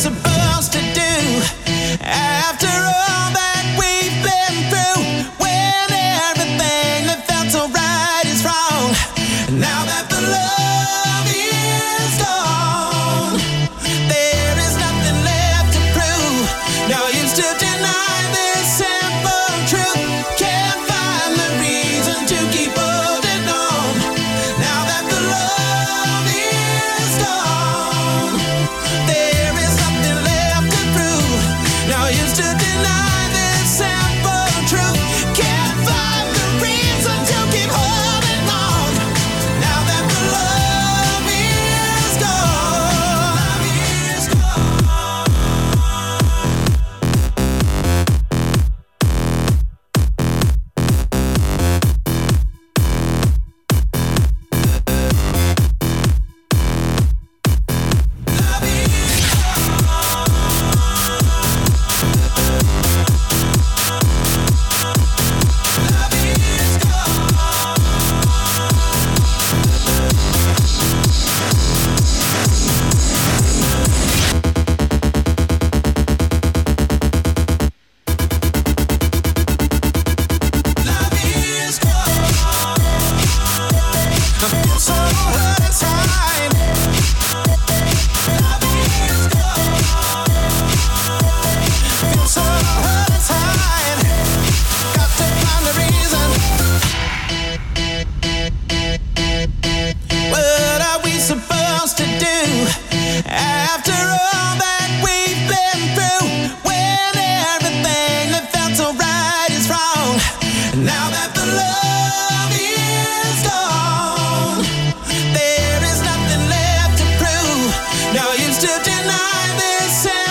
supposed to do after all that we've been through? When everything that felt so right is wrong. Now that the love is gone, there is nothing left to prove. No use to deny this simple truth. Can't find the reason to keep holding on. Now that the love is gone, there is nothing left to prove. No use to deny this simple truth. Can't find the reason to keep holding on. Now that the love is gone, supposed to do after all that we've been through? When everything that felt so right is wrong. Now that the love is gone, there is nothing left to prove. No use to deny this.